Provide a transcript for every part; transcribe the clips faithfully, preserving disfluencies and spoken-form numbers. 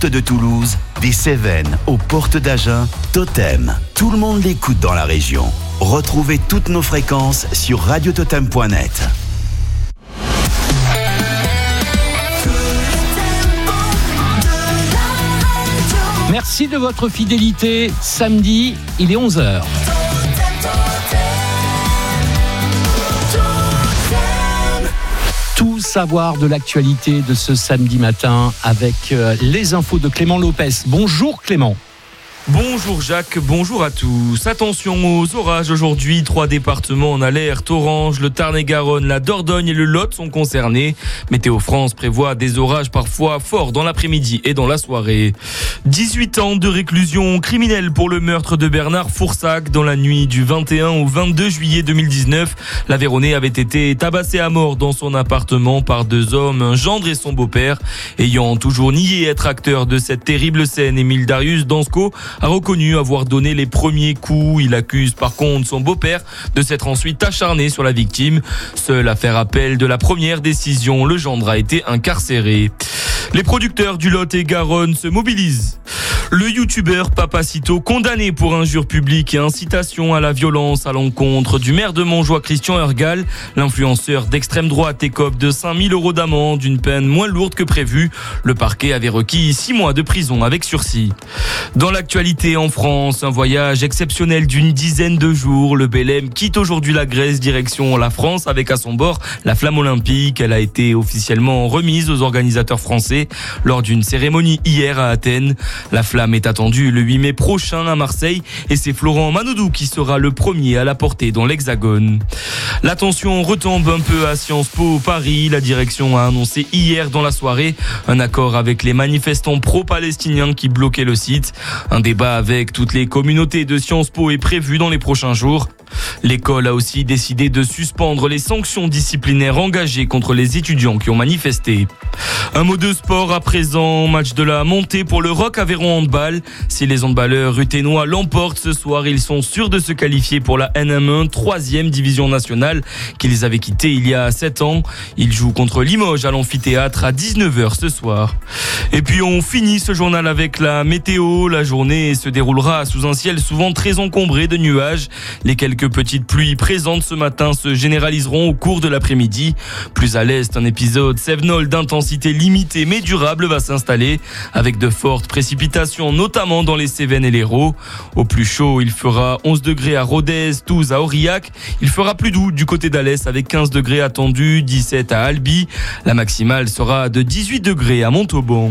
portes de Toulouse, des Cévennes aux portes d'Agen, Totem. Tout le monde l'écoute dans la région. Retrouvez toutes nos fréquences sur radio totem point net. Merci de votre fidélité. Samedi, il est onze heures. Tout savoir de l'actualité de ce samedi matin avec les infos de Clément Lopez. Bonjour Clément. Bonjour Jacques, bonjour à tous. Attention aux orages aujourd'hui, trois départements en alerte orange, le Tarn-et-Garonne, la Dordogne et le Lot sont concernés. Météo France prévoit des orages parfois forts dans l'après-midi et dans la soirée. dix-huit ans de réclusion criminelle pour le meurtre de Bernard Foursac dans la nuit du vingt et un au vingt-deux juillet deux mille dix-neuf. L'Aveyronais avait été tabassé à mort dans son appartement par deux hommes, un gendre et son beau-père. Ayant toujours nié être acteur de cette terrible scène, Émile Darius Dansko a reconnu avoir donné les premiers coups. Il accuse par contre son beau-père de s'être ensuite acharné sur la victime. Seul à faire appel de la première décision, le gendre a été incarcéré. Les producteurs du Lot-et-Garonne se mobilisent. Le youtubeur Papacito, condamné pour injure publique et incitation à la violence à l'encontre du maire de Montjoie Christian Ergal, l'influenceur d'extrême droite écope de cinq mille euros d'amende, une peine moins lourde que prévu. Le parquet avait requis six mois de prison avec sursis. Dans l'actualité en France, un voyage exceptionnel d'une dizaine de jours. Le Belém quitte aujourd'hui la Grèce, direction la France avec à son bord la flamme olympique. Elle a été officiellement remise aux organisateurs français lors d'une cérémonie hier à Athènes. La flamme est attendue le huit mai prochain à Marseille et c'est Florent Manodou qui sera le premier à la porter dans l'Hexagone. La tension retombe un peu à Sciences Po Paris. La direction a annoncé hier dans la soirée un accord avec les manifestants pro-palestiniens qui bloquaient le site. Un débat avec toutes les communautés de Sciences Po est prévu dans les prochains jours. L'école a aussi décidé de suspendre les sanctions disciplinaires engagées contre les étudiants qui ont manifesté. Un mot de sport à présent, match de la montée pour le Rock Aveyron Handball. Si les handballeurs ruthénois l'emportent ce soir, ils sont sûrs de se qualifier pour la N M un, troisième division nationale, qu'ils avaient quittée il y a sept ans. Ils jouent contre Limoges à l'amphithéâtre à dix-neuf heures ce soir. Et puis on finit ce journal avec la météo. La journée se déroulera sous un ciel souvent très encombré de nuages. Les quelques petites pluies présentes ce matin se généraliseront au cours de l'après-midi. Plus à l'est, un épisode cévenol d'intensité limitée mais durable va s'installer avec de fortes précipitations, notamment dans les Cévennes et l'Hérault. Au plus chaud, il fera onze degrés à Rodez, Touze, à Aurillac. Il fera plus doux du côté d'Alès avec quinze degrés attendus, dix-sept à Albi. La maximale sera de dix-huit degrés à Montauban.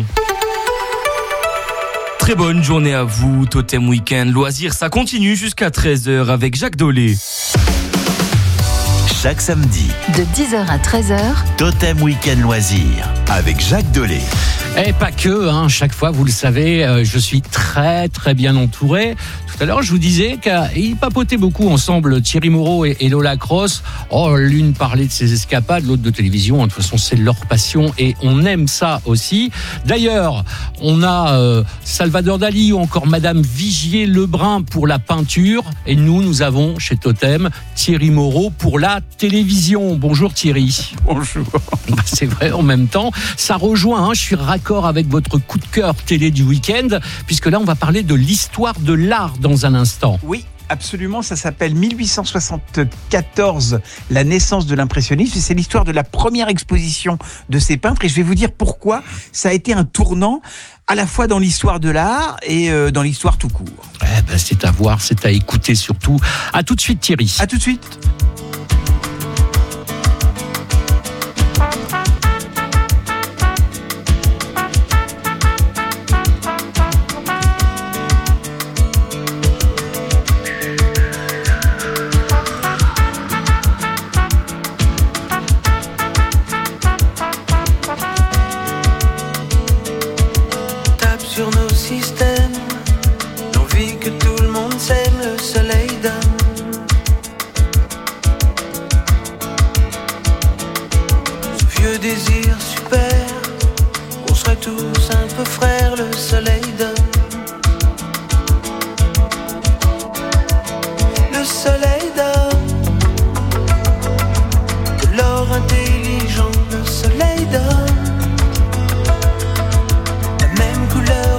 Très bonne journée à vous, Totem Week-end Loisirs, ça continue jusqu'à treize heures avec Jacques Dolé. Chaque samedi, de dix heures à treize heures, Totem Week-end Loisirs avec Jacques Dolé. Et pas que, hein, chaque fois, vous le savez, euh, je suis très très bien entouré. Tout à l'heure, je vous disais qu'ils papotaient beaucoup ensemble, Thierry Moreau et, et Lola Cross. Oh, l'une parlait de ses escapades, l'autre de télévision. De toute façon, c'est leur passion et on aime ça aussi. D'ailleurs, on a euh, Salvador Dali ou encore Madame Vigier-Lebrun pour la peinture. Et nous, nous avons chez Totem Thierry Moreau pour la télévision. Bonjour Thierry. Bonjour. Bah, c'est vrai, en même temps, ça rejoint, hein, je suis raccord avec votre coup de cœur télé du week-end, puisque là, on va parler de l'histoire de l'art dans un instant. Oui, absolument, ça s'appelle mille huit cent soixante-quatorze, la naissance de l'impressionnisme, et c'est l'histoire de la première exposition de ces peintres, et je vais vous dire pourquoi ça a été un tournant à la fois dans l'histoire de l'art et euh, dans l'histoire tout court. Eh ben, c'est à voir, c'est à écouter surtout. À tout de suite Thierry. À tout de suite. Sur nos systèmes, l'envie que tout le monde s'aime, le soleil donne. Ce vieux désir super, on serait tous un peu frères, le soleil donne. Le soleil donne de l'or intelligent, le soleil donne la même couleur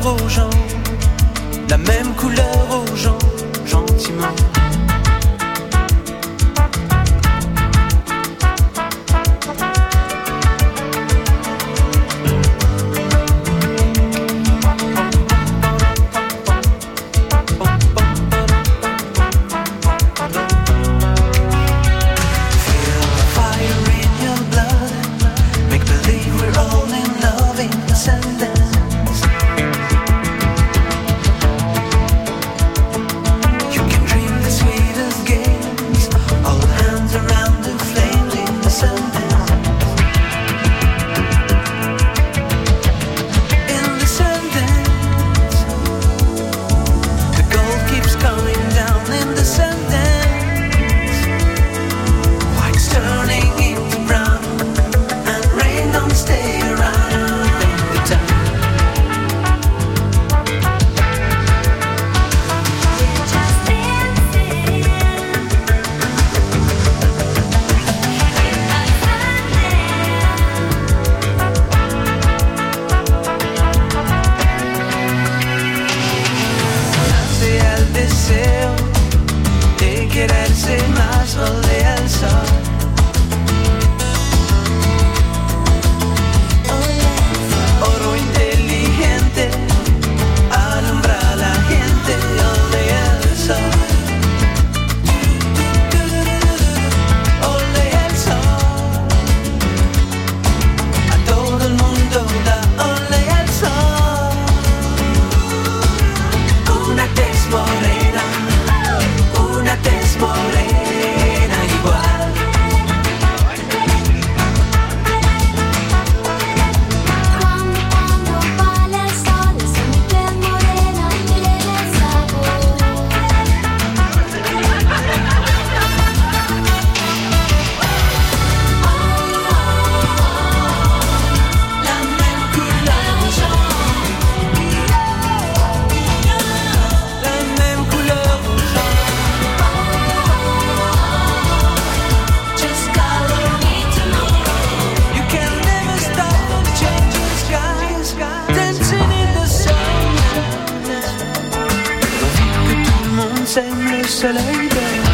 soleil dort.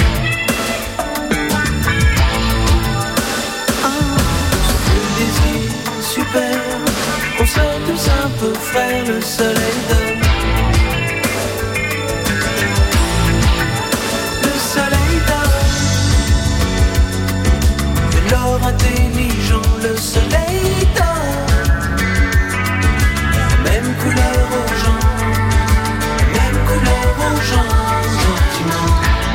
Ah, le désir super, on soit tous un peu frères, le soleil dort. Le soleil dort. De l'or intelligent, le soleil dort. Même couleur aux gens, même couleur aux gens, gentiment.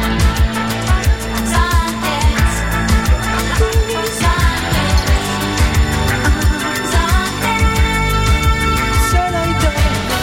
Soleil dort.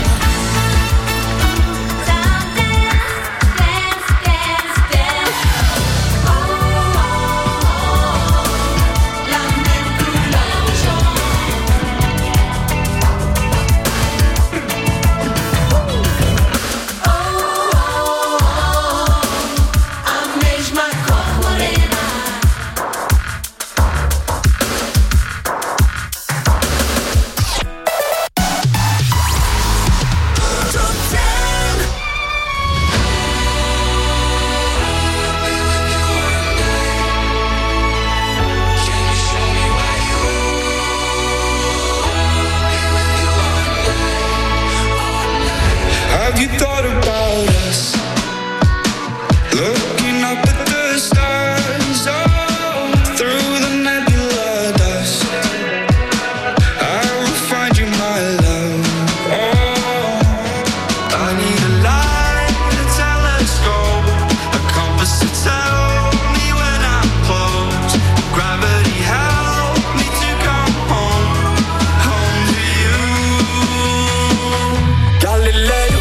Have you thought about us? Looking up at the stars, oh, through the nebula dust. I will find you, my love. Oh, I need a light, a telescope, a compass to tell me when I'm close. Gravity help me to come home, home to you. Galileo.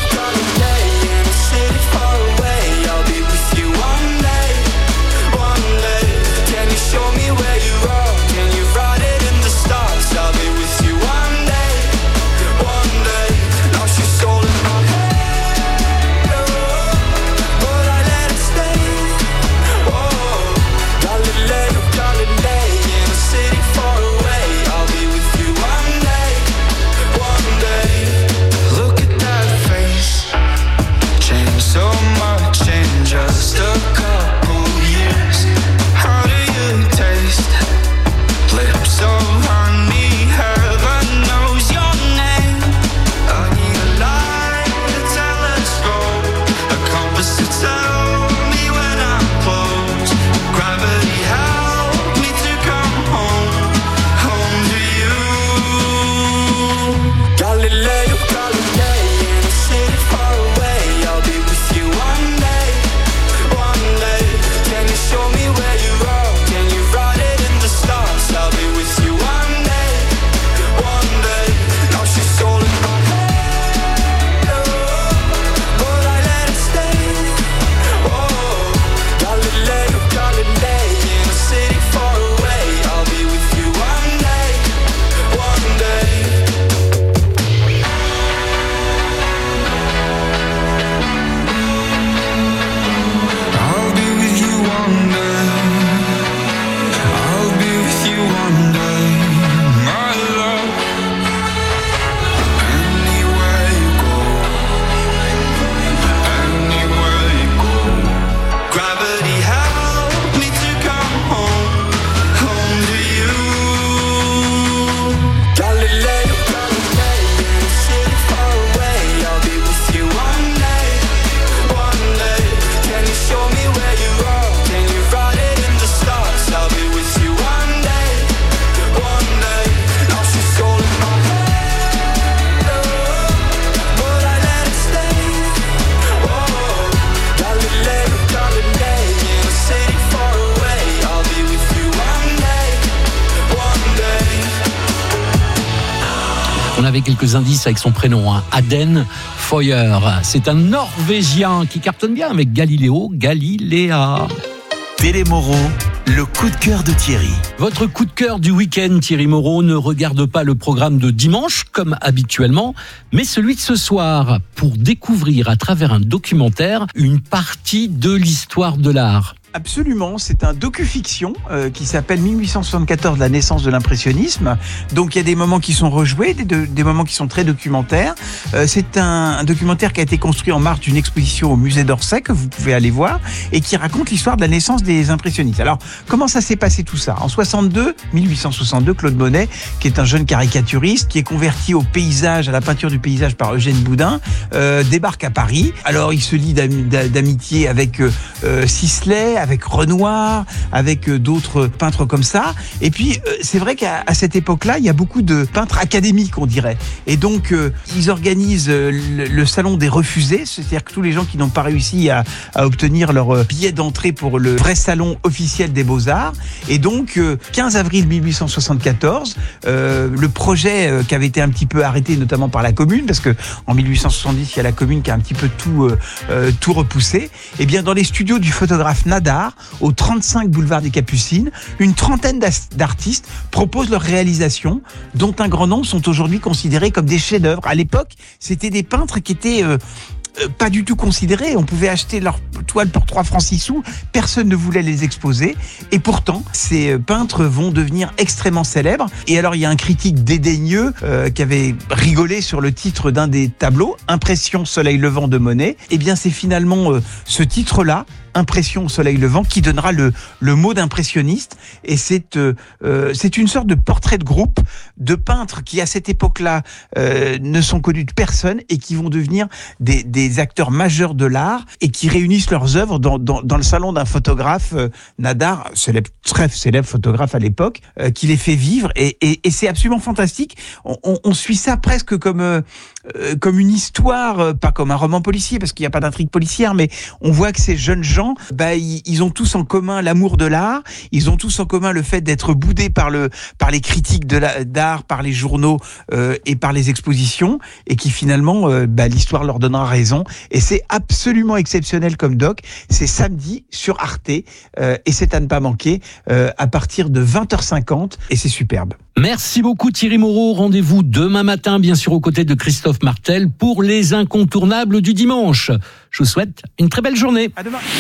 On avait quelques indices avec son prénom, hein. Aden Foyer. C'est un Norvégien qui cartonne bien avec Galileo Galilea. Télé Moreau, le coup de cœur de Thierry. Votre coup de cœur du week-end, Thierry Moreau, ne regarde pas le programme de dimanche, comme habituellement, mais celui de ce soir, pour découvrir à travers un documentaire une partie de l'histoire de l'art. Absolument, c'est un docu-fiction euh, qui s'appelle mille huit cent soixante-quatorze, la naissance de l'impressionnisme. Donc il y a des moments qui sont rejoués, des, de, des moments qui sont très documentaires. Euh, c'est un, un documentaire qui a été construit en marge d'une exposition au musée d'Orsay que vous pouvez aller voir et qui raconte l'histoire de la naissance des impressionnistes. Alors comment ça s'est passé tout ça ? En soixante-deux, mille huit cent soixante-deux, Claude Monet, qui est un jeune caricaturiste, qui est converti au paysage, à la peinture du paysage par Eugène Boudin, euh, débarque à Paris. Alors il se lie d'am- d'amitié avec euh, Sisley, avec Renoir, avec euh, d'autres peintres comme ça. Et puis, euh, c'est vrai qu'à à cette époque-là, il y a beaucoup de peintres académiques, on dirait. Et donc, euh, ils organisent euh, le, le salon des refusés, c'est-à-dire que tous les gens qui n'ont pas réussi à, à obtenir leur euh, billet d'entrée pour le vrai salon officiel des Beaux-Arts. Et donc, euh, quinze avril mille huit cent soixante-quatorze, euh, le projet euh, qui avait été un petit peu arrêté, notamment par la Commune, parce que en mille huit cent soixante-dix, il y a la Commune qui a un petit peu tout, euh, euh, tout repoussé. Et bien, dans les studios du photographe Nadar, au trente-cinq boulevard des Capucines, une trentaine d'artistes proposent leur réalisation, dont un grand nombre sont aujourd'hui considérés comme des chefs-d'œuvre. À l'époque, c'était des peintres qui étaient euh, euh, pas du tout considérés. On pouvait acheter leur toile pour trois francs six sous. Personne ne voulait les exposer. Et pourtant, ces peintres vont devenir extrêmement célèbres. Et alors, il y a un critique dédaigneux euh, qui avait rigolé sur le titre d'un des tableaux, Impression Soleil Levant de Monet. Eh bien, c'est finalement euh, ce titre-là, Impression au soleil levant, qui donnera le, le mot d'impressionniste. Et c'est, euh, euh, c'est une sorte de portrait de groupe de peintres qui, à cette époque-là, euh, ne sont connus de personne et qui vont devenir des, des acteurs majeurs de l'art et qui réunissent leurs œuvres dans, dans, dans le salon d'un photographe, euh, Nadar, célèbre, très célèbre photographe à l'époque, euh, qui les fait vivre. Et, et, et c'est absolument fantastique. On, on, on suit ça presque comme, euh, euh, comme une histoire, euh, pas comme un roman policier, parce qu'il n'y a pas d'intrigue policière, mais on voit que ces jeunes gens, bah, ils, ils ont tous en commun l'amour de l'art, ils ont tous en commun le fait d'être boudés par, le, par les critiques de la, d'art, par les journaux euh, et par les expositions, et qui finalement, euh, bah, l'histoire leur donnera raison. Et c'est absolument exceptionnel comme doc. C'est samedi sur Arte, euh, et c'est à ne pas manquer, euh, à partir de vingt heures cinquante, et c'est superbe. Merci beaucoup Thierry Moreau. Rendez-vous demain matin, bien sûr, aux côtés de Christophe Martel pour les incontournables du dimanche. Je vous souhaite une très belle journée. À demain.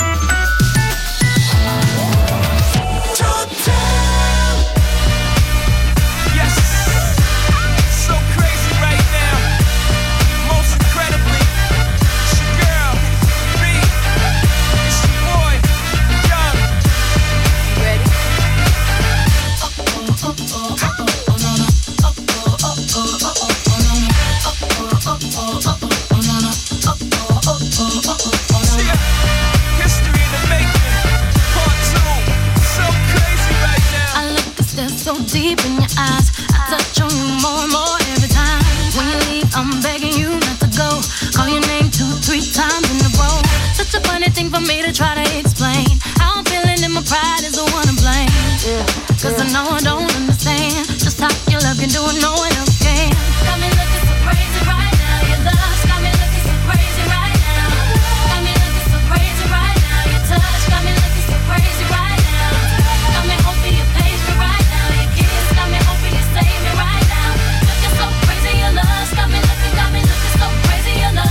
Deep in your eyes, I touch on you more and more every time. When you leave, I'm begging you not to go. Call your name two, three times in a row. Such a funny thing for me to try to explain. How I'm feeling and my pride is the one to blame. Yeah, Cause yeah. I know I don't understand just how your love can do it, no one else can. Got me looking so crazy right now. Your love's got me looking so crazy right now. Got me looking so crazy right now. Your touch got me looking so crazy right now. Got me hoping you page me right now. Got me hoping you save me right now. Looking so crazy, your love got me looking, got me looking so crazy, your love.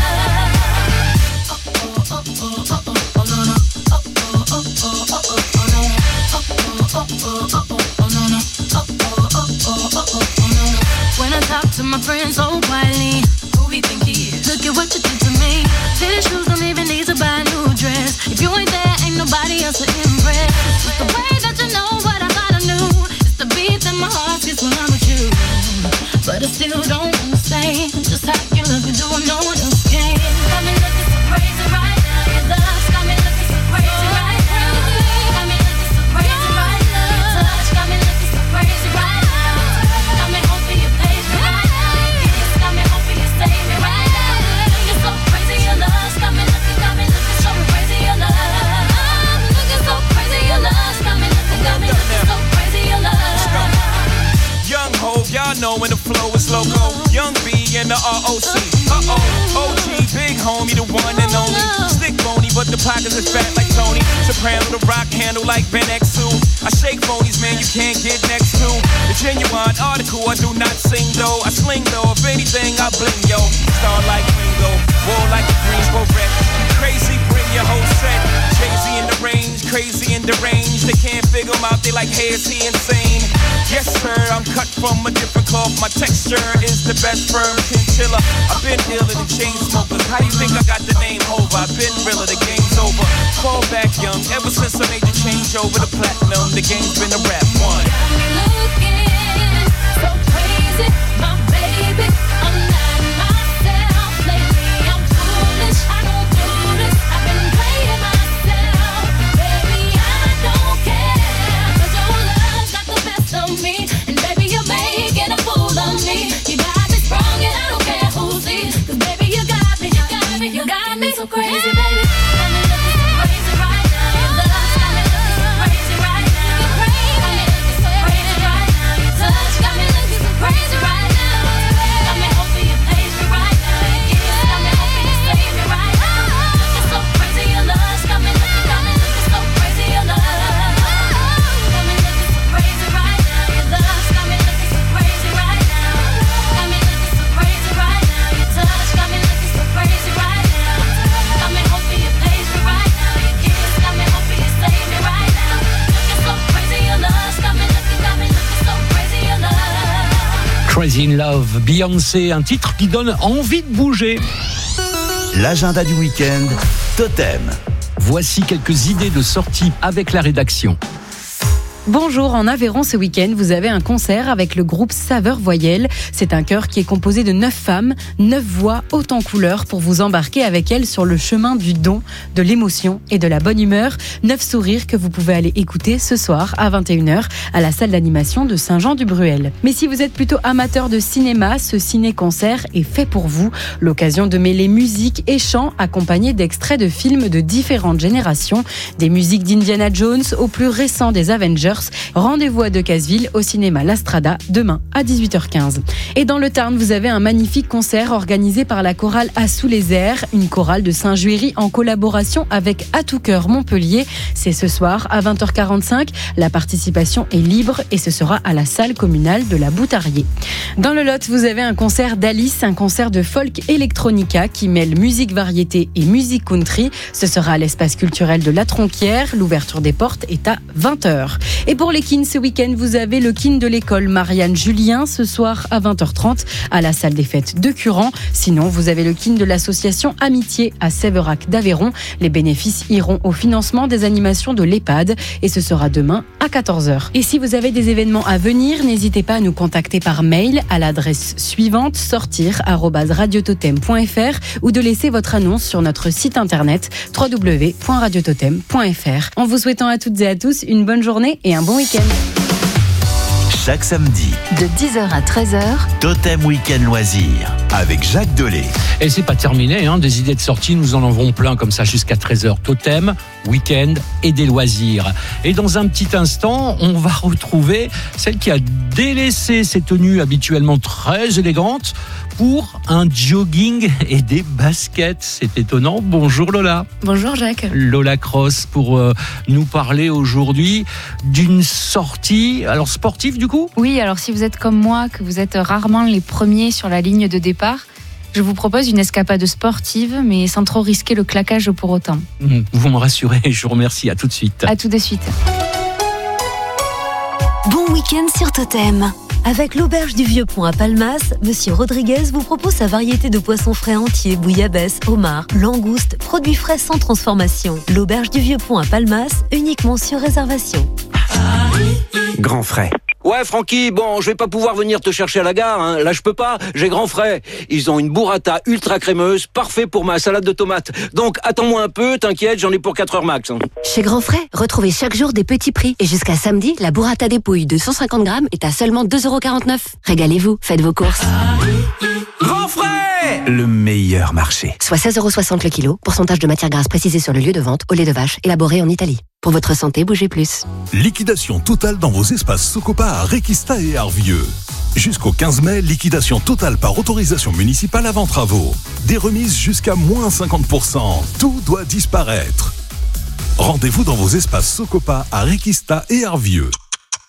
Oh oh oh oh oh oh oh no no. Oh oh oh oh oh oh oh no. Oh oh oh oh oh oh no no. Oh oh oh oh oh oh no no. When I talk to my friends so quietly, who he think he is? Look at what you did to me. Fitted shoes don't even need to buy a new dress. If you ain't there, ain't nobody else to impress. It's the way that you know what I thought I knew. The beat in my heart gets when I'm with you. But I still don't understand just how you look and do what no one else can. Got me looking so crazy right now. Your love's got me looking so crazy right now. Got me looking so crazy right now. Your touch got me looking so crazy right now. Got me hoping you page me right now. Your kiss got me hoping you save me right now. Looking so crazy, your love's got me looking, got me looking so crazy, your love. I'm looking so crazy, your love's got me looking, got me looking so crazy, your love. Young Hov, y'all know when the flow is loco. Young B and the R O C. Uh-oh, O G, big homie, the one and only. Stick bony, but the pockets is fat like Tony. Soprano, the rock handle like Ben X two. I shake phonies, man, you can't get next to. The genuine article, I do not sing though. I sling though, if anything, I bling yo. Star like Ringo, war like a Greensboro wreck. Crazy, bring your whole set. Jay-Z in the range, crazy and deranged. They can't figure him out, they like, hey, is he insane? Yes, sir, I'm cut from a different cloth. My texture is the best firm chinchilla. I've been iller than chain smokers. How you think I got the name over? I've been realer, the game's over. Fall back young, ever since I made the change over to platinum, the game's been a rap one. Got me looking so crazy, my baby. I'm not myself lately. I'm foolish, I don't do this. I've been playing myself, baby. I don't care, 'cause your love's got the best of me, and baby you're making a fool of me. You got me sprung, and I don't care who sees, 'cause baby you got me, you got me, you got me so crazy, baby. Got me looking so crazy right now. Your love's got me looking so crazy right now. You're crazy, got me looking so crazy right now. Your touch got me looking so crazy right now. Got me hoping you praise me right now. Your kiss got me hoping you save me right now. Looking so crazy, your love's got me looking, got me looking so crazy, your love. Got me looking so crazy right now. Your love's got me looking so crazy right now. Got me looking so crazy right now. Your touch got me looking so crazy right now. Got me hoping you praise me right now. Your kiss got me hoping you save me right now. Looking so crazy, your love's got me looking, got me looking so crazy, your love. Crazy in Love, Beyoncé, un titre qui donne envie de bouger. L'agenda du week-end, Totem. Voici quelques idées de sortie avec la rédaction. Bonjour, en Aveyron ce week-end, vous avez un concert avec le groupe Saveur Voyelle. C'est un chœur qui est composé de neuf femmes, neuf voix, hautes en couleurs pour vous embarquer avec elles sur le chemin du don, de l'émotion et de la bonne humeur. Neuf sourires que vous pouvez aller écouter ce soir à vingt et une heures à la salle d'animation de Saint-Jean-du-Bruel. Mais si vous êtes plutôt amateur de cinéma, ce ciné-concert est fait pour vous. L'occasion de mêler musique et chant accompagnés d'extraits de films de différentes générations, des musiques d'Indiana Jones au plus récent des Avengers. Rendez-vous à Decazeville au cinéma L'Astrada demain à dix-huit heures quinze. Et dans le Tarn, vous avez un magnifique concert organisé par la chorale À sous les airs, une chorale de Saint-Juéry en collaboration avec À tout cœur Montpellier. C'est ce soir à vingt heures quarante-cinq. La participation est libre et ce sera à la salle communale de la Boutarier. Dans le Lot, vous avez un concert d'Alice, un concert de folk electronica qui mêle musique variété et musique country. Ce sera à l'espace culturel de La Tronquière. L'ouverture des portes est à vingt heures. Et pour les kins, ce week-end, vous avez le kin de l'école Marianne Julien ce soir à vingt heures trente à la salle des fêtes de Curan. Sinon, vous avez le kin de l'association Amitié à Sévérac d'Aveyron. Les bénéfices iront au financement des animations de l'EHPAD et ce sera demain à quatorze heures. Et si vous avez des événements à venir, n'hésitez pas à nous contacter par mail à l'adresse suivante sortir arobase radiototem point f r ou de laisser votre annonce sur notre site internet w w w point radiototem point f r. En vous souhaitant à toutes et à tous une bonne journée et un bon week-end. Chaque samedi, De dix heures à treize heures, Totem Week-end Loisirs avec Jacques Delay. Et c'est pas terminé, hein, des idées de sortie, nous en avons plein comme ça jusqu'à treize heures. Totem, week-end et des loisirs. Et dans un petit instant, on va retrouver celle qui a délaissé ses tenues habituellement très élégantes pour un jogging et des baskets. C'est étonnant. Bonjour Lola. Bonjour Jacques. Lola Cross pour euh, nous parler aujourd'hui d'une sortie, alors sportive du coup ? Oui, alors si vous êtes comme moi, que vous êtes rarement les premiers sur la ligne de départ, je vous propose une escapade sportive, mais sans trop risquer le claquage pour autant. Vous me rassurez, je vous remercie. À tout de suite. À tout de suite. Bon week-end sur Totem. Avec l'auberge du Vieux-Pont à Palmas, Monsieur Rodriguez vous propose sa variété de poissons frais entiers, bouillabaisse, homards, langoustes, produits frais sans transformation. L'auberge du Vieux-Pont à Palmas, uniquement sur réservation. Grand frais. Ouais, Francky, bon, je vais pas pouvoir venir te chercher à la gare, hein. Là, je peux pas, j'ai grand frais. Ils ont une burrata ultra crémeuse, parfait pour ma salade de tomates. Donc, attends-moi un peu, t'inquiète, j'en ai pour quatre heures max. Hein. Chez Grand Frais, retrouvez chaque jour des petits prix. Et jusqu'à samedi, la burrata dépouille de cent cinquante grammes est à seulement deux euros quarante-neuf. Régalez-vous, faites vos courses. Grand frais! Le meilleur marché. Soit seize euros soixante le kilo, pourcentage de matière grasse précisé sur le lieu de vente, au lait de vache, élaboré en Italie. Pour votre santé, bougez plus. Liquidation totale dans vos espaces Socopa à Réquista et Arvieux. Jusqu'au quinze mai, liquidation totale par autorisation municipale avant travaux. Des remises jusqu'à moins cinquante pour cent. Tout doit disparaître. Rendez-vous dans vos espaces Socopa à Réquista et Arvieux.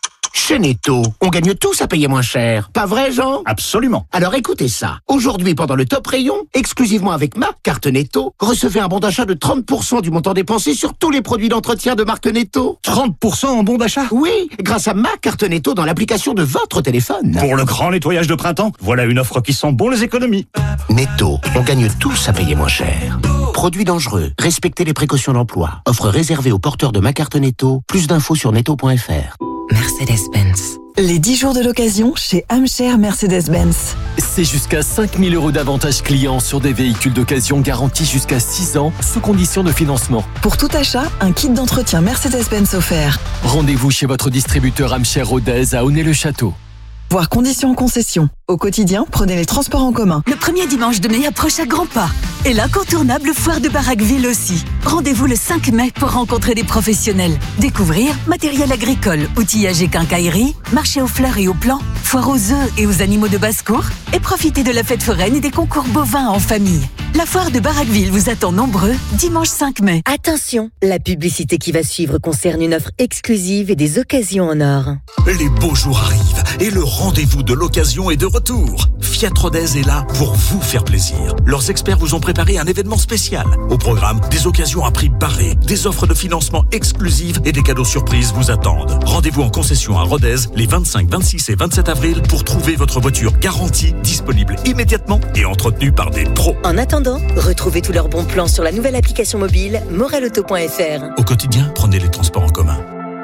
Chez Netto, on gagne tous à payer moins cher. Pas vrai, Jean? Absolument. Alors écoutez ça. Aujourd'hui, pendant le top rayon, exclusivement avec ma carte Netto, recevez un bon d'achat de trente pour cent du montant dépensé sur tous les produits d'entretien de marque Netto. trente pour cent en bon d'achat? Oui, grâce à ma carte Netto dans l'application de votre téléphone. Pour le grand nettoyage de printemps, voilà une offre qui sent bon les économies. Netto, on gagne tous à payer moins cher. Produits dangereux, respectez les précautions d'emploi. Offre réservée aux porteurs de ma carte Netto. Plus d'infos sur netto point f r. Mercedes-Benz. Les dix jours de l'occasion chez Amcher Mercedes-Benz. C'est jusqu'à cinq mille euros d'avantages clients sur des véhicules d'occasion garantis jusqu'à six ans, sous condition de financement. Pour tout achat, un kit d'entretien Mercedes-Benz offert. Rendez-vous chez votre distributeur Amcher Rodez à Aunay-le-Château. Voir conditions en concession. Au quotidien, prenez les transports en commun. Le premier dimanche de mai approche à grands pas. Et l'incontournable foire de Baraqueville aussi. Rendez-vous le cinq mai pour rencontrer des professionnels. Découvrir matériel agricole, outillage et quincaillerie, marché aux fleurs et aux plants, foire aux œufs et aux animaux de basse-cour, et profiter de la fête foraine et des concours bovins en famille. La foire de Baraqueville vous attend nombreux dimanche cinq mai. Attention, la publicité qui va suivre concerne une offre exclusive et des occasions en or. Les beaux jours arrivent et le rendez-vous de l'occasion est de retour. Fiat Rodez est là pour vous faire plaisir. Leurs experts vous ont préparé un événement spécial. Au programme, des occasions à prix barré, des offres de financement exclusives et des cadeaux surprises vous attendent. Rendez-vous en concession à Rodez les vingt-cinq, vingt-six et vingt-sept avril pour trouver votre voiture garantie, disponible immédiatement et entretenue par des pros. En attendant, retrouvez tous leurs bons plans sur la nouvelle application mobile morel auto point f r. Au quotidien, prenez les transports en commun.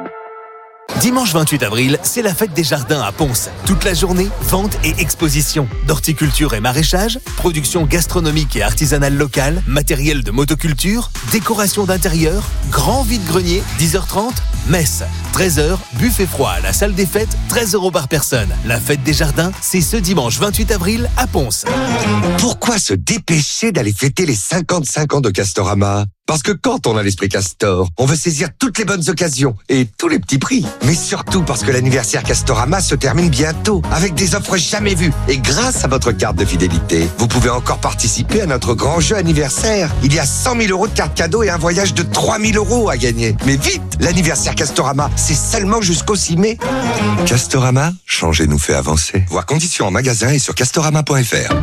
Dimanche vingt-huit avril, c'est la fête des jardins à Ponce. Toute la journée, vente et exposition. D'horticulture et maraîchage, production gastronomique et artisanale locale, matériel de motoculture, décoration d'intérieur, grand vide-grenier, dix heures trente, messe. treize heures, buffet froid à la salle des fêtes, treize euros par personne. La fête des jardins, c'est ce dimanche vingt-huit avril à Ponce. Pourquoi se dépêcher d'aller fêter les cinquante-cinq ans de Castorama ? Parce que quand on a l'esprit Castor, on veut saisir toutes les bonnes occasions et tous les petits prix. Mais surtout parce que l'anniversaire Castorama se termine bientôt avec des offres jamais vues. Et grâce à votre carte de fidélité, vous pouvez encore participer à notre grand jeu anniversaire. Il y a cent mille euros de cartes cadeaux et un voyage de trois mille euros à gagner. Mais vite, l'anniversaire Castorama, c'est seulement jusqu'au six mai. Castorama, changer nous fait avancer. Voir conditions en magasin et sur castorama point f r.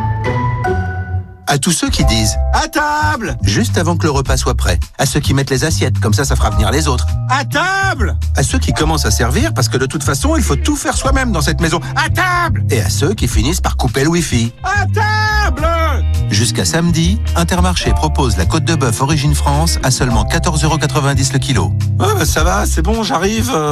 À tous ceux qui disent « À table !» juste avant que le repas soit prêt. À ceux qui mettent les assiettes, comme ça, ça fera venir les autres. « À table !» À ceux qui commencent à servir, parce que de toute façon, il faut tout faire soi-même dans cette maison. « À table !» Et à ceux qui finissent par couper le wifi. « À table !» Jusqu'à samedi, Intermarché propose la côte de bœuf Origine France à seulement quatorze euros quatre-vingt-dix le kilo. « Ouais, bah ça va, c'est bon, j'arrive... Euh... »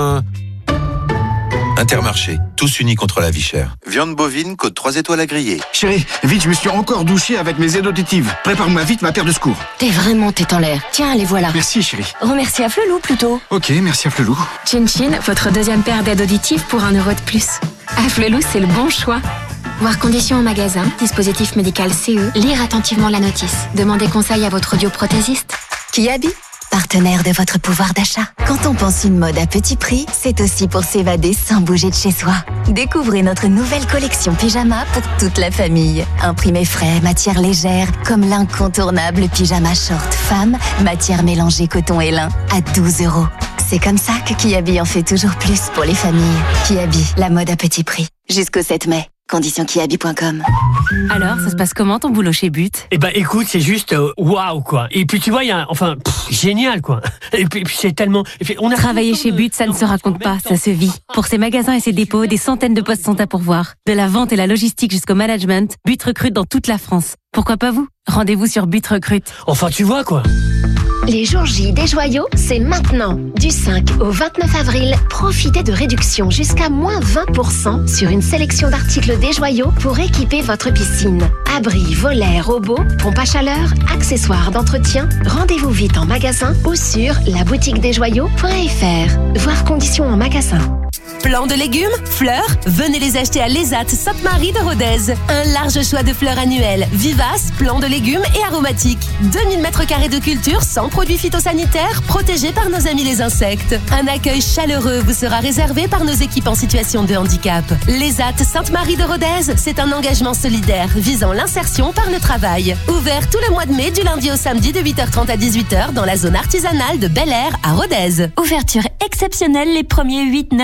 Intermarché, tous unis contre la vie chère. Viande bovine, côte trois étoiles à griller. Chérie, vite, je me suis encore douché avec mes aides auditives. Prépare-moi vite ma paire de secours. T'es vraiment tête en l'air. Tiens, les voilà. Merci, chérie. Remercie à Flelou plutôt. Ok, merci à Flelou. Chin Chin, votre deuxième paire d'aides auditives pour un euro de plus. À Flelou, c'est le bon choix. Voir conditions en magasin, dispositif médical C E, lire attentivement la notice. Demandez conseil à votre audioprothésiste. Kiabi, partenaire de votre pouvoir d'achat. Quand on pense une mode à petit prix, c'est aussi pour s'évader sans bouger de chez soi. Découvrez notre nouvelle collection pyjama pour toute la famille. Imprimé frais, matière légère, comme l'incontournable pyjama short femme, matière mélangée coton et lin, à douze euros. C'est comme ça que Kiabi en fait toujours plus pour les familles. Kiabi, la mode à petit prix. Jusqu'au sept mai. Conditions kiabi point com. Alors, ça se passe comment ton boulot chez But? Eh ben, écoute, c'est juste waouh wow, quoi. Et puis tu vois, il y a, enfin, pff, génial quoi. Et puis, puis c'est tellement. Et puis, on a Travailler chez But, ça ne se raconte pas, ça se vit. Pour ses magasins et ses dépôts, des centaines de postes sont à pourvoir. De la vente et la logistique jusqu'au management, But recrute dans toute la France. Pourquoi pas vous? Rendez-vous sur But Recrute. Enfin, tu vois quoi. Les jours J des joyaux, c'est maintenant. Du cinq au vingt-neuf avril, profitez de réductions jusqu'à moins vingt pour cent sur une sélection d'articles des joyaux pour équiper votre piscine. Abris, volets, robots, pompes à chaleur, accessoires d'entretien. Rendez-vous vite en magasin ou sur la boutique des joyaux point f r. Voir conditions en magasin. Plants de légumes, fleurs, venez les acheter à l'Esat Sainte-Marie de Rodez. Un large choix de fleurs annuelles, vivaces, plants de légumes et aromatiques. deux mille mètres carrés de culture sans produits phytosanitaires, protégés par nos amis les insectes. Un accueil chaleureux vous sera réservé par nos équipes en situation de handicap. L'Esat Sainte-Marie de Rodez, c'est un engagement solidaire visant l'insertion par le travail. Ouvert tout le mois de mai du lundi au samedi de huit heures trente à dix-huit heures dans la zone artisanale de Bel Air à Rodez. Ouverture exceptionnelle les premiers huit, neuf et vingt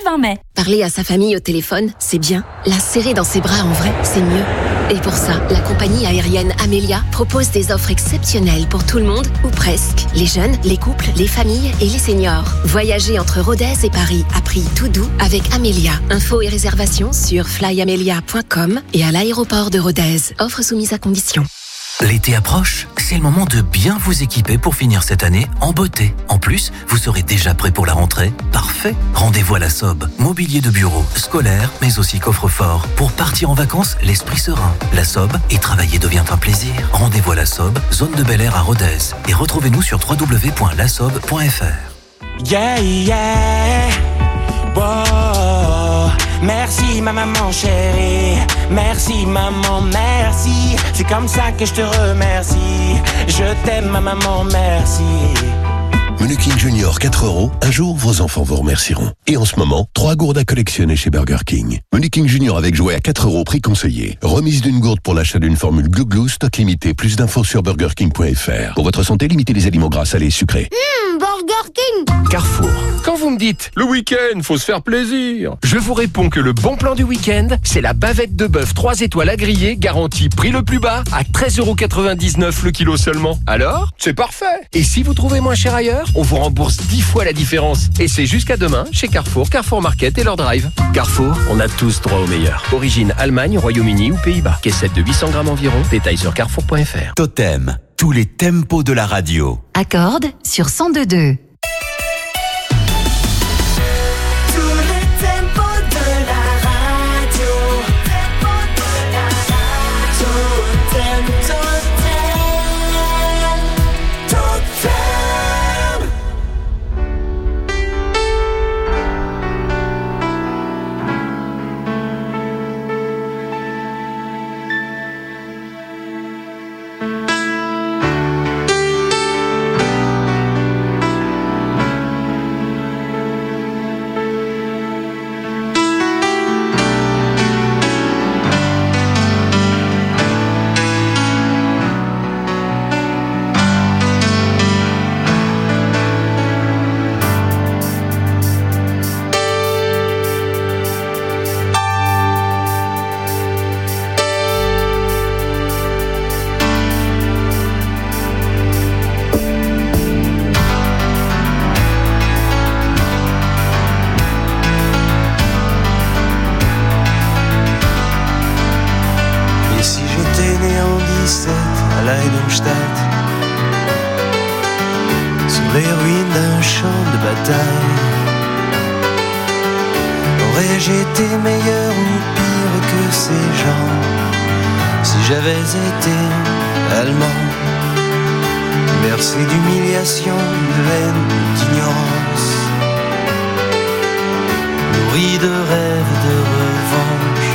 fin mai. Parler à sa famille au téléphone, c'est bien. La serrer dans ses bras en vrai, c'est mieux. Et pour ça, la compagnie aérienne Amelia propose des offres exceptionnelles pour tout le monde, ou presque. Les jeunes, les couples, les familles et les seniors. Voyager entre Rodez et Paris à prix tout doux avec Amelia. Infos et réservations sur fly amelia point com et à l'aéroport de Rodez. Offre soumise à condition. L'été approche, c'est le moment de bien vous équiper pour finir cette année en beauté. En plus, vous serez déjà prêt pour la rentrée. Parfait. Rendez-vous à la S O B. Mobilier de bureau, scolaire, mais aussi coffre-fort. Pour partir en vacances, l'esprit serein. La S O B et travailler devient un plaisir. Rendez-vous à la S O B, zone de Bel Air à Rodez. Et retrouvez-nous sur w w w point la sob point f r. Yeah, yeah. Wow. Merci ma maman chérie, merci maman, merci. C'est comme ça que je te remercie. Je t'aime ma maman, merci. Menu King Junior quatre euros, un jour vos enfants vous remercieront. Et en ce moment, trois gourdes à collectionner chez Burger King. Menu King Junior avec jouet à quatre euros, prix conseillé. Remise d'une gourde pour l'achat d'une formule Glouglou, stock limité. Plus d'infos sur burger king point f r. Pour votre santé, limitez les aliments gras, salés et sucrés. Mmh, Burger King. Carrefour. Quand vous me dites, le week-end, faut se faire plaisir, je vous réponds que le bon plan du week-end, c'est la bavette de bœuf trois étoiles à griller, garantie prix le plus bas, à treize euros quatre-vingt-dix-neuf le kilo seulement. Alors, c'est parfait. Et si vous trouvez moins cher ailleurs, on vous rembourse dix fois la différence. Et c'est jusqu'à demain chez Carrefour, Carrefour Market et leur drive. Carrefour, on a tous droit au meilleur. Origine Allemagne, Royaume-Uni ou Pays-Bas. Caissette de huit cents grammes environ. Détail sur carrefour point f r. Totem, tous les tempos de la radio. Accorde sur cent deux virgule deux. J'avais été allemand, bercé d'humiliation, de haine, d'ignorance, nourri de rêves, de revanche.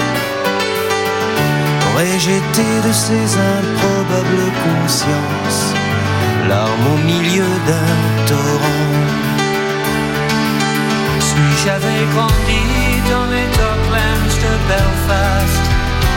Aurais-je été de ces improbables consciences, larmes au milieu d'un torrent? Si j'avais grandi dans les docklands de Belfast,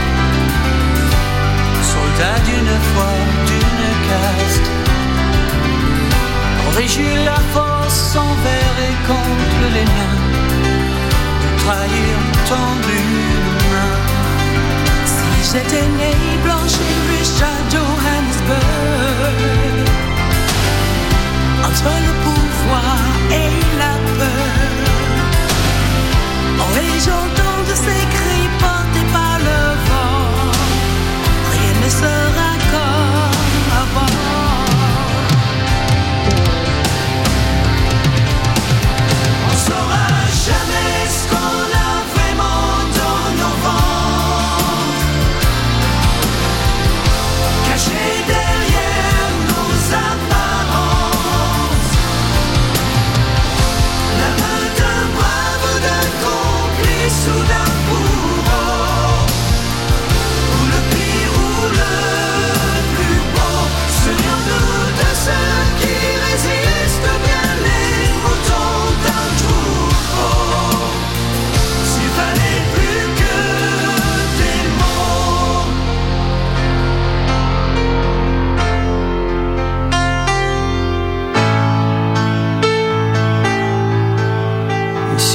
soldat d'une foi, d'une caste, aurais-je eu la force envers et contre les miens de trahir tendu une main? Si j'étais né blanche et riche à Johannesburg, entre le pouvoir et la peur, aurais-je entendu ces cris portés par le vent? Rien ne sera comme avant. On saura jamais ce qu'on a vraiment dans nos ventres.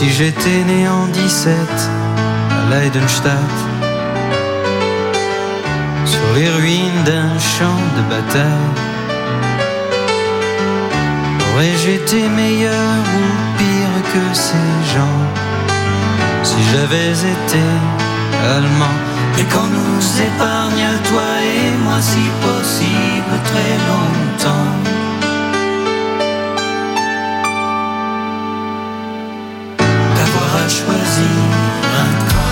si j'étais né en dix-sept à Leidenstadt, sur les ruines d'un champ de bataille, aurais-je été meilleur ou pire que ces gens si j'avais été allemand? Et qu'on nous épargne, toi et moi, si possible, très longtemps. D'avoir à choisir un camp.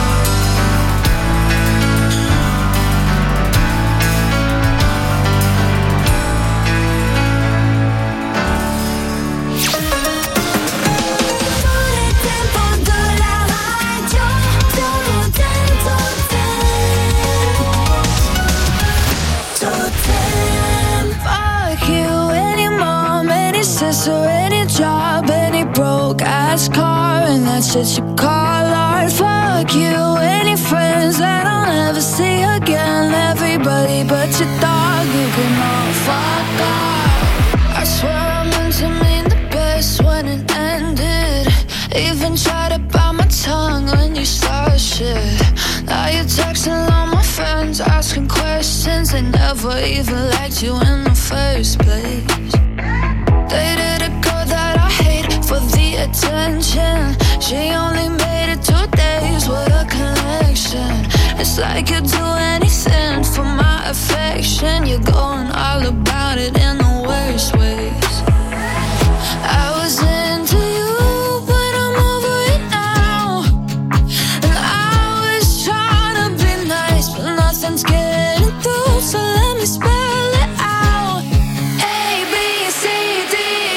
So any job, any broke ass car, and that's shit you call art. Fuck you, any friends that I'll never see again. Everybody but your dog, you can all fuck off. I swear I meant to mean the best when it ended. Even tried to bite my tongue when you started shit. Now you're texting all my friends, asking questions. They never even liked you in the first place. Dated a girl that I hate for the attention. She only made it two days with a connection. It's like you'd do anything for my affection. You're going all about it in the worst ways. I was into you, but I'm over it now. And I was trying to be nice, but nothing's getting through. So let me spell it out. A, B, C, D.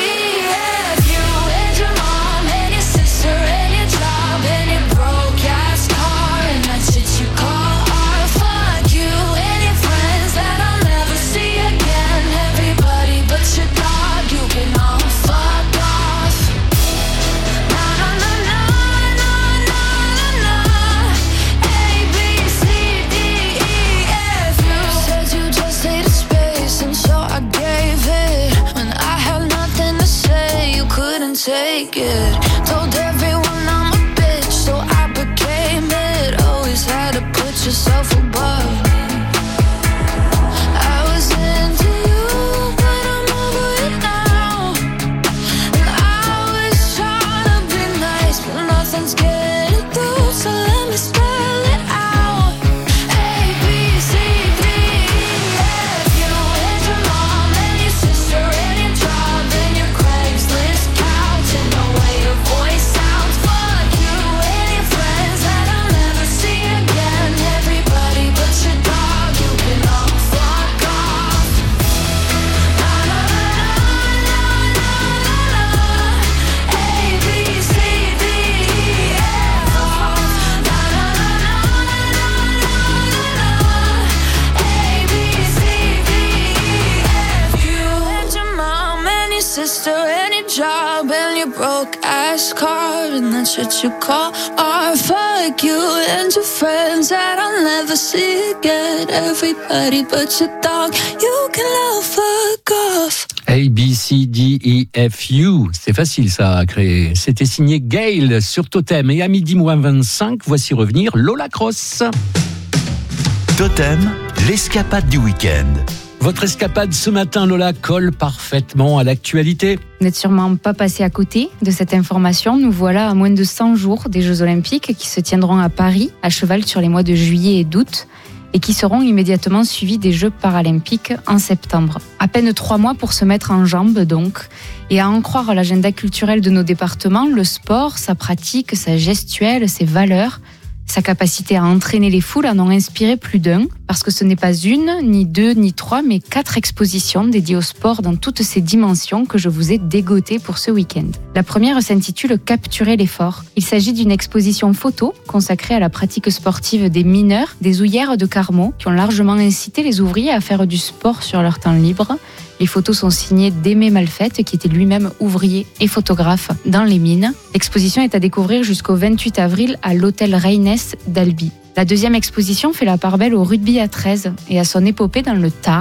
Take it. Told everyone I'm a bitch, so I became it. Always had to put yourself above me. I was into you, but I'm over it now. And I was trying to be nice, but nothing's getting through. So let me spell it out. A, B, C, D, E, F. You and your mom and your sister and your job and your Craigslist. And the way your voice sounds, fuck you and your friends that I'll never see again. Everybody but your dog, you can all fuck off. Na na na na na na na. A, B, C, D, E, F. Na na na na na na na. A, B, C, D, E, F. You and your mom and your sister and your job and your broke ass car, and that's what you call art. Fuck you and your friends that I'll never see again. Everybody but your dog, you can all fuck off. A, B, C, D, E, F, U. C'est facile ça à créer. C'était signé Gail sur Totem. Et à midi moins vingt-cinq, voici revenir Lola Cross. Totem, l'escapade du week-end. Votre escapade ce matin, Lola, colle parfaitement à l'actualité. Vous n'êtes sûrement pas passé à côté de cette information. Nous voilà à moins de cent jours des Jeux Olympiques qui se tiendront à Paris, à cheval sur les mois de juillet et d'août, et qui seront immédiatement suivis des Jeux Paralympiques en septembre. À peine trois mois pour se mettre en jambes donc. Et à en croire l'agenda culturel de nos départements, le sport, sa pratique, sa gestuelle, ses valeurs, sa capacité à entraîner les foules en ont inspiré plus d'un, parce que ce n'est pas une, ni deux, ni trois, mais quatre expositions dédiées au sport dans toutes ses dimensions que je vous ai dégotées pour ce week-end. La première s'intitule « Capturer l'effort ». Il s'agit d'une exposition photo consacrée à la pratique sportive des mineurs, des houillères de Carmaux, qui ont largement incité les ouvriers à faire du sport sur leur temps libre. Les photos sont signées d'Aimé Malfette, qui était lui-même ouvrier et photographe dans les mines. L'exposition est à découvrir jusqu'au vingt-huit avril à l'hôtel Reines d'Albi. La deuxième exposition fait la part belle au rugby à treize et à son épopée dans le Tarn.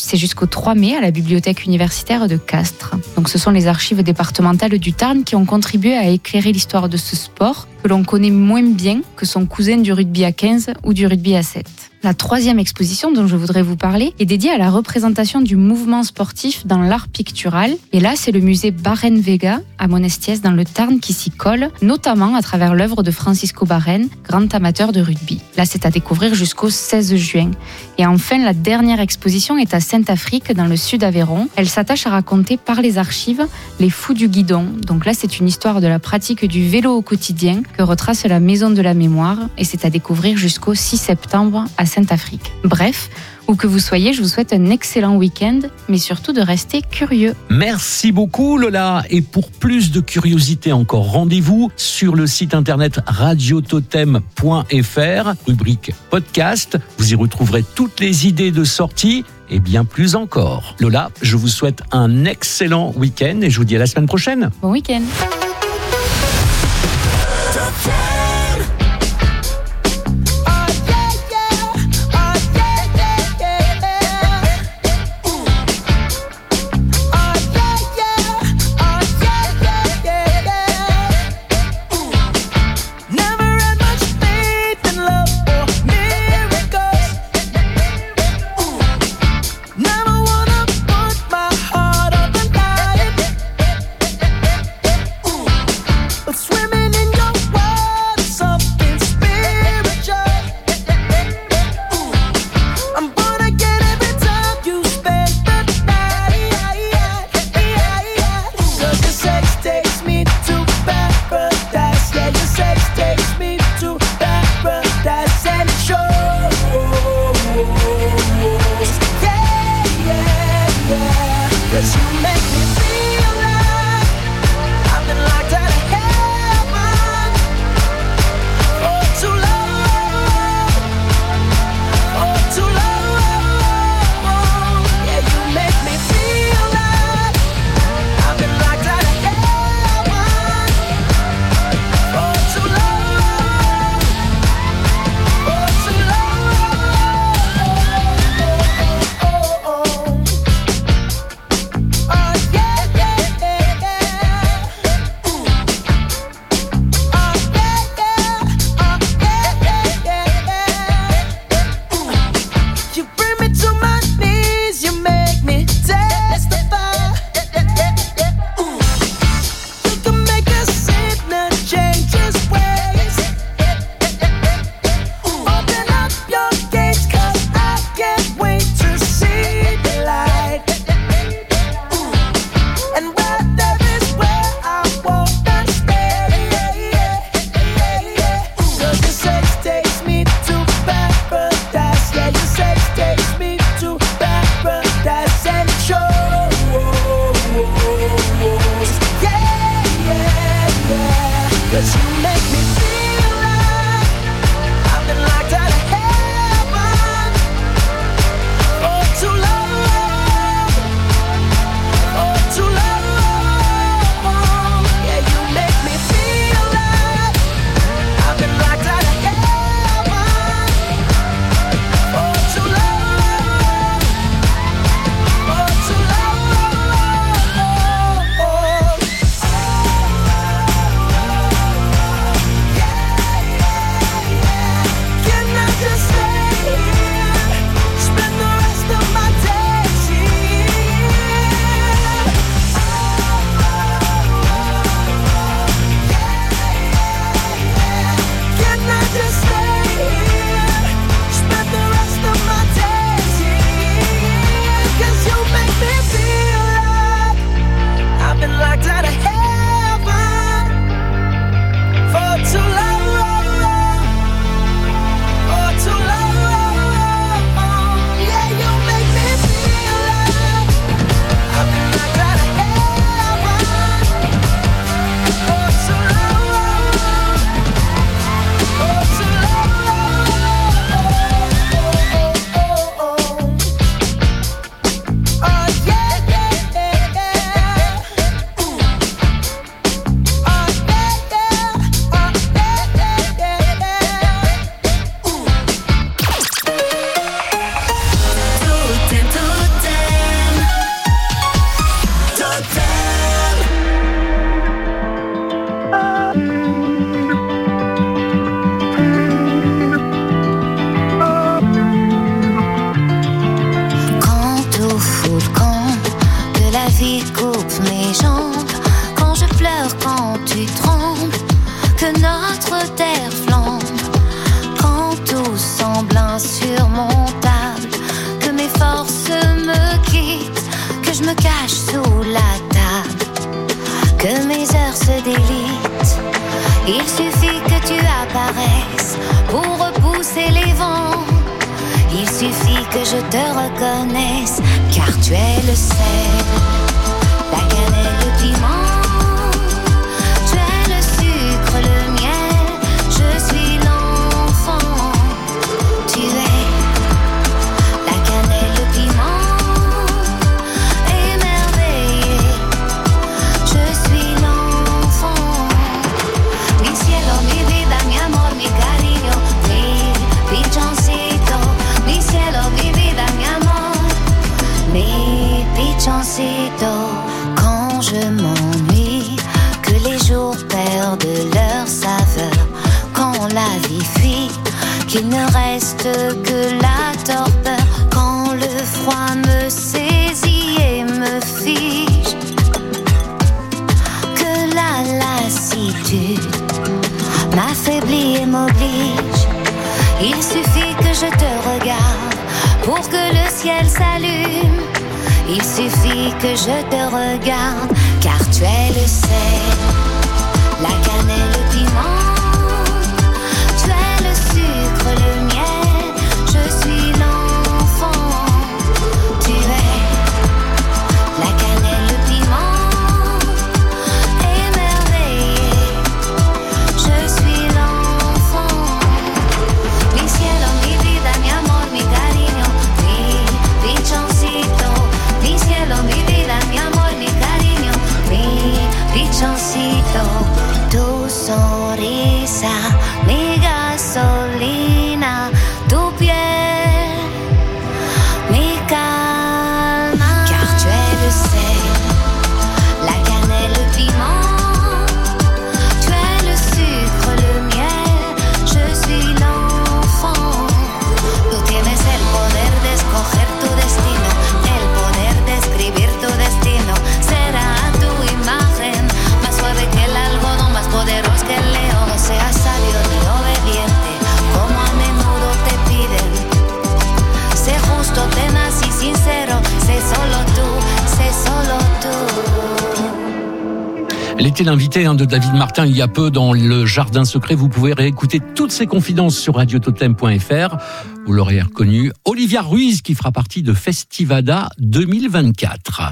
C'est jusqu'au trois mai à la bibliothèque universitaire de Castres. Donc ce sont les archives départementales du Tarn qui ont contribué à éclairer l'histoire de ce sport que l'on connaît moins bien que son cousin du rugby à quinze ou du rugby à sept. La troisième exposition dont je voudrais vous parler est dédiée à la représentation du mouvement sportif dans l'art pictural. Et là, c'est le musée Barren-Vega à Monestiès dans le Tarn qui s'y colle, notamment à travers l'œuvre de Francisco Barren, grand amateur de rugby. Là, c'est à découvrir jusqu'au seize juin. Et enfin, la dernière exposition est à Saint-Affrique dans le sud Aveyron. Elle s'attache à raconter par les archives les fous du guidon. Donc là, c'est une histoire de la pratique du vélo au quotidien que retrace la Maison de la Mémoire. Et c'est à découvrir jusqu'au six septembre à Saint-Affrique. Bref, où que vous soyez, je vous souhaite un excellent week-end, mais surtout de rester curieux. Merci beaucoup Lola. Et pour plus de curiosité encore, rendez-vous sur le site internet radiototem point f r, rubrique podcast. Vous y retrouverez toutes les idées de sortie et bien plus encore. Lola, je vous souhaite un excellent week-end et je vous dis à la semaine prochaine. Bon week-end. commerce d'élite. Il suffit que tu apparaisses pour repousser les vents. Il suffit que je te reconnaisse, car tu es le sel, la cannelle, le piment. Tu es le sucre, le miel, je suis l'enfant. Tu es la cannelle, le piment, émerveillé. Je suis l'enfant. Mi cielo, mi vida, mi amor, mi cariño, mi pichoncito. Mi cielo, mi vida, mi amor, mi pichoncito. Quand je m'ennuie, que les jours perdent leur saveur, quand la vie fuit, qu'il ne reste que la torpeur, quand le froid me saisit et me fige, que la lassitude m'affaiblit et m'oblige. Il suffit que je te regarde pour que le ciel s'allume. Il suffit que je te regarde, car tu es le sel, la cannelle, le piment. Tu es le sucre, le miel, je suis l'enfant. Tu es la cannelle, le piment, émerveillé. Je suis l'enfant. Mi cielo, mi vida, mi amor, mi cariño, mi pichoncito. Mi cielo, mi vida, mi amor, mi cariño, mi pichoncito. Tu sonrisa, mi gasolina, tu piel, mi calma. Car tu es le sel, la cannelle, le piment. Tu es le sucre, le miel, je suis l'enfant. Tú tienes el poder de escoger tu destino, el poder de escribir tu destino. Será a tu imagen, más suave que el algodón, más poderoso que el león. No seas sabio ni obediente, como a menudo te piden. Sé justo, tenaz y sincero, sé solo tú, sé solo tú. Elle était l'invitée de David Martin il y a peu dans le Jardin Secret. Vous pouvez réécouter toutes ses confidences sur radio totem point f r. Vous l'aurez reconnu, Olivia Ruiz, qui fera partie de Festivada deux mille vingt-quatre.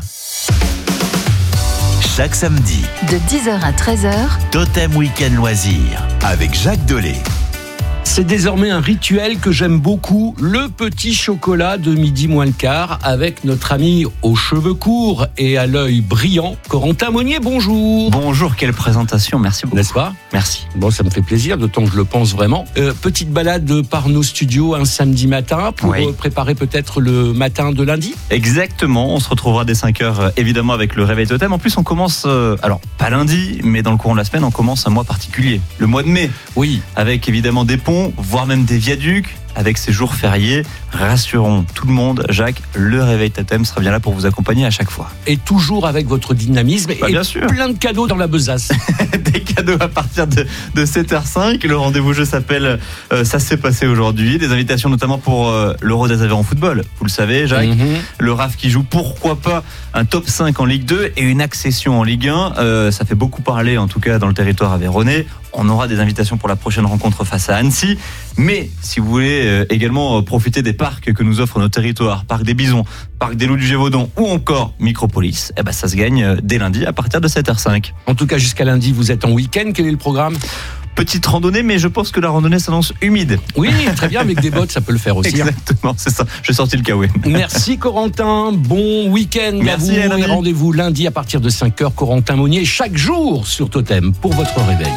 Chaque samedi, De dix heures à treize heures, Totem Week-end Loisirs avec Jacques Dolé. C'est désormais un rituel que j'aime beaucoup, le petit chocolat de midi moins le quart avec notre ami aux cheveux courts et à l'œil brillant, Corentin Monnier, bonjour. Bonjour, quelle présentation, merci beaucoup. N'est-ce pas ? Merci. Bon, ça me fait plaisir, d'autant que je le pense vraiment. Euh, petite balade par nos studios un samedi matin pour Oui. préparer peut-être le matin de lundi. Exactement, on se retrouvera dès cinq heures évidemment avec le réveil totem. En plus on commence, euh, alors pas lundi, mais dans le courant de la semaine on commence un mois particulier, le mois de mai. Oui. Avec évidemment des ponts, voire même des viaducs, avec ces jours fériés. Rassurons tout le monde, Jacques, le réveil totem sera bien là pour vous accompagner à chaque fois. Et toujours avec votre dynamisme Bah, et bien sûr. plein de cadeaux dans la besace. Des cadeaux à partir de, de sept heures cinq. Le rendez-vous jeu s'appelle euh, Ça s'est passé aujourd'hui. Des invitations notamment pour euh, l'Euro des Aveyron football. Vous le savez, Jacques. Mhm. Le R A F qui joue, pourquoi pas, un top cinq en Ligue deux et une accession en Ligue un. Euh, ça fait beaucoup parler, en tout cas, dans le territoire aveyronnais. On aura des invitations pour la prochaine rencontre face à Annecy. Mais si vous voulez euh, également euh, profiter des parcs que nous offre notre territoire, Parc des Bisons, Parc des Loups du Gévaudan ou encore Micropolis, eh ben ça se gagne euh, dès lundi à partir de sept heures cinq. En tout cas, jusqu'à lundi, vous êtes en week-end. Quel est le programme ? Petite randonnée, mais je pense que la randonnée s'annonce humide. Oui, très bien, avec des bottes, ça peut le faire aussi. Exactement, c'est ça. J'ai sorti le kawaii. Merci Corentin, bon week-end Merci, à vous lundi. et rendez-vous lundi à partir de cinq heures. Corentin Monnier, chaque jour sur Totem pour votre réveil.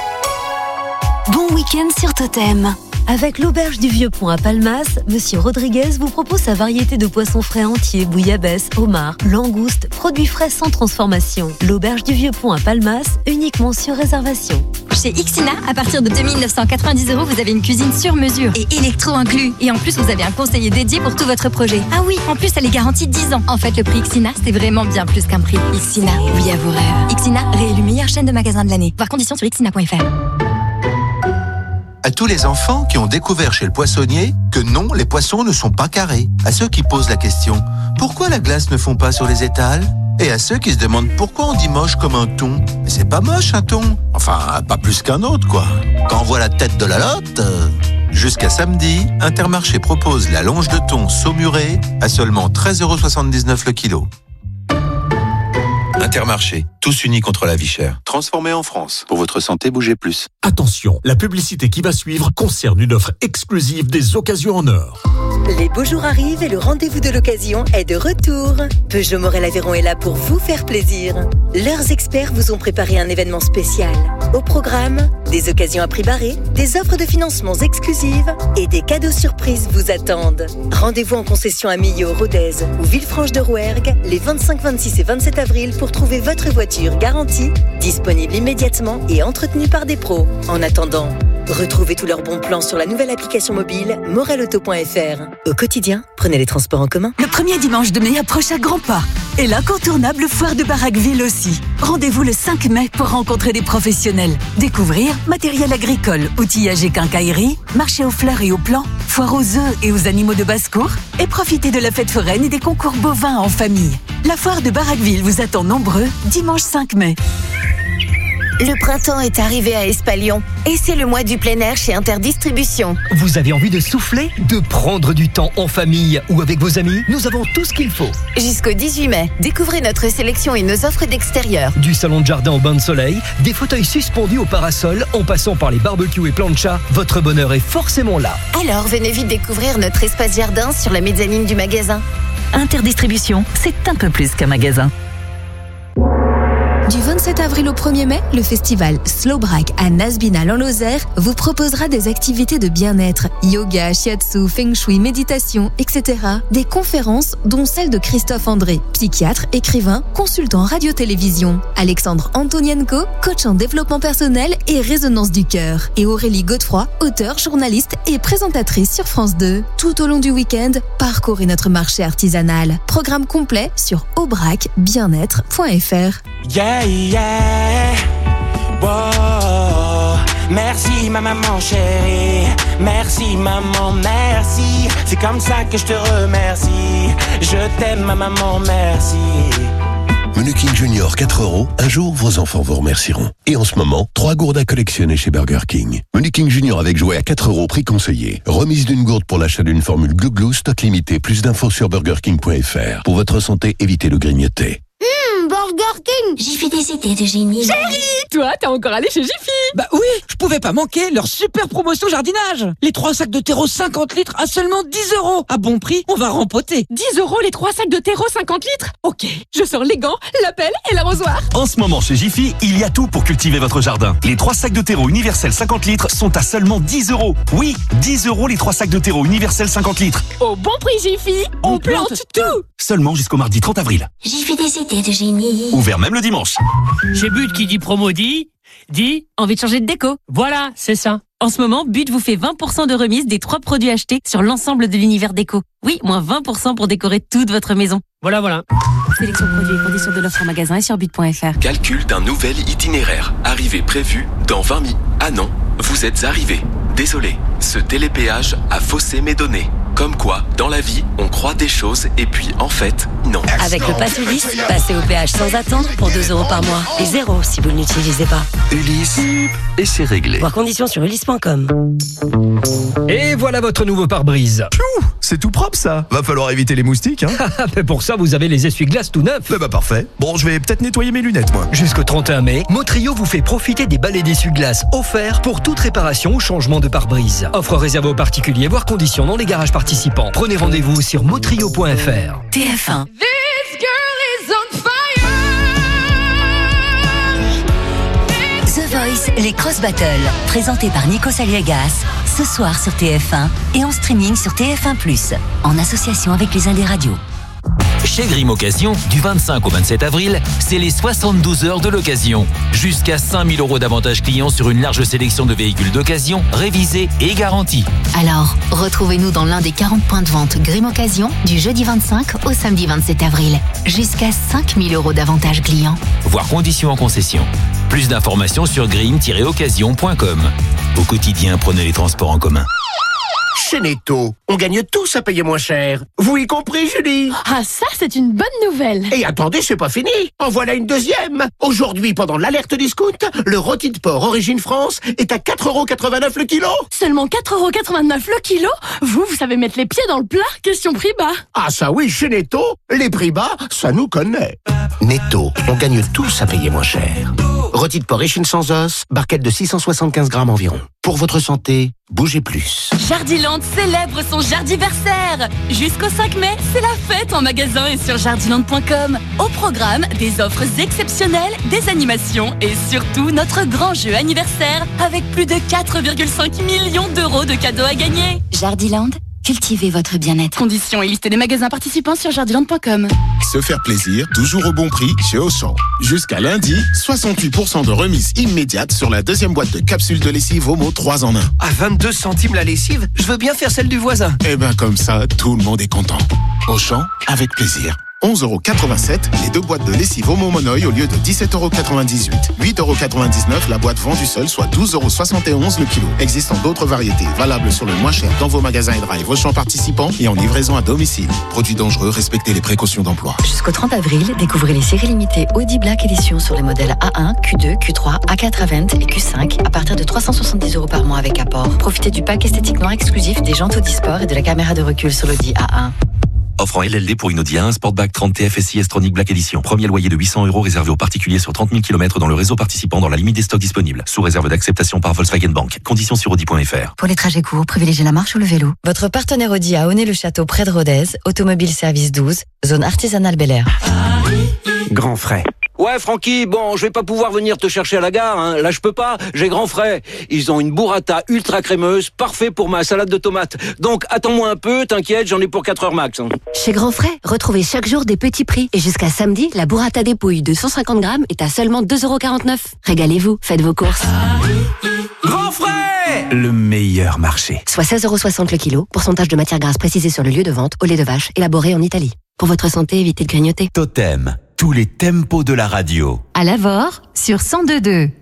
Bon week-end sur Totem. Avec l'auberge du Vieux-Pont à Palmas, Monsieur Rodriguez vous propose sa variété de poissons frais entiers, bouillabaisse, homards, langoustes, produits frais sans transformation. L'auberge du Vieux-Pont à Palmas, uniquement sur réservation. Chez Ixina, à partir de deux mille neuf cent quatre-vingt-dix euros, vous avez une cuisine sur mesure et électro inclus. Et en plus, vous avez un conseiller dédié pour tout votre projet. Ah oui, en plus, elle est garantie dix ans. En fait, le prix Ixina, c'est vraiment bien plus qu'un prix. Ixina, oui à vos rêves. Ixina, réélu meilleure chaîne de magasins de l'année. Voir conditions sur ixina point f r. À tous les enfants qui ont découvert chez le poissonnier que non, les poissons ne sont pas carrés. À ceux qui posent la question, pourquoi la glace ne fond pas sur les étals ? Et à ceux qui se demandent pourquoi on dit moche comme un thon. Mais c'est pas moche un thon. Enfin, pas plus qu'un autre, quoi. Quand on voit la tête de la lotte... euh, Jusqu'à samedi, Intermarché propose la longe de thon saumurée à seulement treize euros soixante-dix-neuf le kilo. Intermarché, tous unis contre la vie chère. Transformé en France. Pour votre santé, bougez plus. Attention, la publicité qui va suivre concerne une offre exclusive des occasions en or. Les beaux jours arrivent et le rendez-vous de l'occasion est de retour. Peugeot Morel Aveyron est là pour vous faire plaisir. Leurs experts vous ont préparé un événement spécial. Au programme, des occasions à prix barré, des offres de financements exclusives et des cadeaux surprises vous attendent. Rendez-vous en concession à Millau, Rodez ou Villefranche-de-Rouergue les vingt-cinq, vingt-six et vingt-sept avril pour trouver votre voiture garantie, disponible immédiatement et entretenue par des pros. En attendant, retrouvez tous leurs bons plans sur la nouvelle application mobile morel auto point f r. Au quotidien, prenez les transports en commun. Le premier dimanche de mai approche à grands pas. Et l'incontournable foire de Baraqueville aussi. Rendez-vous le cinq mai pour rencontrer des professionnels. Découvrir matériel agricole, outillage et quincaillerie, marché aux fleurs et aux plants, foire aux œufs et aux animaux de basse-cour et profiter de la fête foraine et des concours bovins en famille. La foire de Baraqueville vous attend nombreux dimanche cinq mai. Le printemps est arrivé à Espalion et c'est le mois du plein air chez Interdistribution. Vous avez envie de souffler, de prendre du temps en famille ou avec vos amis? Nous avons tout ce qu'il faut. Jusqu'au dix-huit mai, découvrez notre sélection et nos offres d'extérieur. Du salon de jardin au bain de soleil, des fauteuils suspendus au parasol, en passant par les barbecues et planchas, votre bonheur est forcément là. Alors venez vite découvrir notre espace jardin sur la mezzanine du magasin. Interdistribution, c'est un peu plus qu'un magasin. Du vingt-sept avril au premier mai, le festival Slow Brack à Nasbinal en Lozère vous proposera des activités de bien-être, yoga, shiatsu, feng shui, méditation, et cetera. Des conférences dont celle de Christophe André, psychiatre, écrivain, consultant radio-télévision, Alexandre Antonienko, coach en développement personnel et résonance du cœur, et Aurélie Godefroy, auteure, journaliste et présentatrice sur France deux. Tout au long du week-end, parcourez notre marché artisanal. Programme complet sur aubrac bien-être point f r. Yeah, yeah, wow. Merci ma maman chérie, merci maman, merci. C'est comme ça que je te remercie. Je t'aime ma maman, merci. Menu King Junior quatre euros, un jour vos enfants vous remercieront. Et en ce moment, trois gourdes à collectionner chez Burger King. Menu King Junior avec jouet à quatre euros, prix conseillé. Remise d'une gourde pour l'achat d'une formule Glouglou, stock limité. Plus d'infos sur burger king point f r. Pour votre santé, évitez le grignoter. Hum, Burger King. J'y fais des idées de génie. Chérie, toi, t'es encore allé chez Jiffy? Bah oui, je pouvais pas manquer leur super promotion jardinage. Les trois sacs de terreau cinquante litres à seulement dix euros. À bon prix, on va rempoter. dix euros les trois sacs de terreau cinquante litres? Ok, je sors les gants, la pelle et l'arrosoir. En ce moment, chez Jiffy, il y a tout pour cultiver votre jardin. Les trois sacs de terreau universel cinquante litres sont à seulement dix euros. Oui, dix euros les trois sacs de terreau universel cinquante litres. Au bon prix Jiffy, on, on plante, plante tout. Seulement jusqu'au mardi trente avril. J'y fais des idées de génie. Ouvert même le dimanche. Chez But qui dit promo dit, dit envie de changer de déco. Voilà, c'est ça. En ce moment, But vous fait vingt pour cent de remise des trois produits achetés sur l'ensemble de l'univers déco. Oui, moins vingt pour cent pour décorer toute votre maison. Voilà, voilà. Sélection produits et conditions de l'offre en magasin et sur but point f r. Calcul d'un nouvel itinéraire. Arrivée prévue dans vingt minutes. Ah non, vous êtes arrivé. Désolé, ce télépéage a faussé mes données. Comme quoi, dans la vie, on croit des choses et puis en fait, non. Avec le Pass Ulysse, passez au péage sans attendre pour deux euros par mois. Et zéro si vous ne l'utilisez pas. Ulysse, et c'est réglé. Voir conditions sur ulysse point com. Et voilà votre nouveau pare-brise. Piou, c'est tout propre ça. Va falloir éviter les moustiques, hein. Mais pour ça, vous avez les essuie-glaces tout neufs. Bah, bah parfait. Bon, je vais peut-être nettoyer mes lunettes, moi. Jusqu'au trente et un mai, Motrio vous fait profiter des balais d'essuie-glaces offerts pour toute réparation ou changement de pare-brise. Offre réservée aux particuliers, voire conditions dans les garages participants. Prenez rendez-vous sur motrio point f r. T F un. This girl is on fire. The Voice, les Cross Battles, présentés par Nico Saliegas, ce soir sur T F un et en streaming sur T F un plus, en association avec les Indés Radio. Chez Grimm Occasion, du vingt-cinq au vingt-sept avril, c'est les soixante-douze heures de l'occasion. Jusqu'à cinq mille euros d'avantages clients sur une large sélection de véhicules d'occasion, révisés et garantis. Alors, retrouvez-nous dans l'un des quarante points de vente Grimm Occasion du jeudi vingt-cinq au samedi vingt-sept avril. Jusqu'à cinq mille euros d'avantages clients. Voir conditions en concession. Plus d'informations sur grimm tiret occasion point com. Au quotidien, prenez les transports en commun. Chez Netto, on gagne tous à payer moins cher. Vous y compris, Julie? Ah, ça, c'est une bonne nouvelle. Et attendez, c'est pas fini. En voilà une deuxième. Aujourd'hui, pendant l'alerte discount, le rôti de porc Origine France est à quatre euros quatre-vingt-neuf le kilo. Seulement quatre euros quatre-vingt-neuf le kilo? Vous, vous savez mettre les pieds dans le plat? Question prix bas. Ah ça oui, chez Netto, les prix bas, ça nous connaît. Netto, on gagne tous à payer moins cher. Rôti de porc échine sans os, barquette de six cent soixante-quinze grammes environ. Pour votre santé, bougez plus. Jardiland célèbre son jardiversaire. Jusqu'au cinq mai, c'est la fête en magasin et sur jardiland point com. Au programme, des offres exceptionnelles, des animations et surtout notre grand jeu anniversaire avec plus de quatre virgule cinq millions d'euros de cadeaux à gagner. Jardiland, cultivez votre bien-être. Conditions et liste des magasins participants sur jardiland point com. Se faire plaisir, toujours au bon prix chez Auchan. Jusqu'à lundi, soixante-huit pour cent de remise immédiate sur la deuxième boîte de capsules de lessive Omo trois en un. À vingt-deux centimes la lessive, je veux bien faire celle du voisin. Eh ben comme ça, tout le monde est content. Auchan, avec plaisir. onze euros quatre-vingt-sept, les deux boîtes de lessive Omo Monoï au lieu de dix-sept euros quatre-vingt-dix-huit. huit euros quatre-vingt-dix-neuf la boîte vendue seule, soit douze euros soixante et onze le kilo. Existant d'autres variétés, valables sur le moins cher dans vos magasins et drive Auchan participants et en livraison à domicile. Produits dangereux, respectez les précautions d'emploi. Jusqu'au trente avril, découvrez les séries limitées Audi Black Edition sur les modèles A un, Q deux, Q trois, A quatre Avant et Q cinq à partir de trois cent soixante-dix euros par mois avec apport. Profitez du pack esthétique noir exclusif des jantes Audi Sport et de la caméra de recul sur l'Audi A un. Offre en L L D pour une Audi A un Sportback trente T F S I S-Tronic Black Edition. Premier loyer de huit cents euros réservé aux particuliers sur trente mille kilomètres dans le réseau participant dans la limite des stocks disponibles. Sous réserve d'acceptation par Volkswagen Bank. Conditions sur audi point f r. Pour les trajets courts, privilégiez la marche ou le vélo. Votre partenaire Audi à Aunay-le-Château près de Rodez, Automobile Service douze, zone artisanale Bel Air. Grand frais. Ouais, Francky, bon, je vais pas pouvoir venir te chercher à la gare, hein. Là, je peux pas, j'ai Grand Frais. Ils ont une burrata ultra crémeuse, parfait pour ma salade de tomates. Donc, attends-moi un peu, t'inquiète, j'en ai pour quatre heures max. Hein. Chez Grand Frais, retrouvez chaque jour des petits prix. Et jusqu'à samedi, la burrata des pouilles de cent cinquante grammes est à seulement deux euros quarante-neuf. Régalez-vous, faites vos courses. Grand Frais! Le meilleur marché. Soit seize euros soixante le kilo, pourcentage de matière grasse précisé sur le lieu de vente, au lait de vache, élaboré en Italie. Pour votre santé, évitez de grignoter. Totem, tous les tempos de la radio. À Lavore, sur cent deux virgule deux.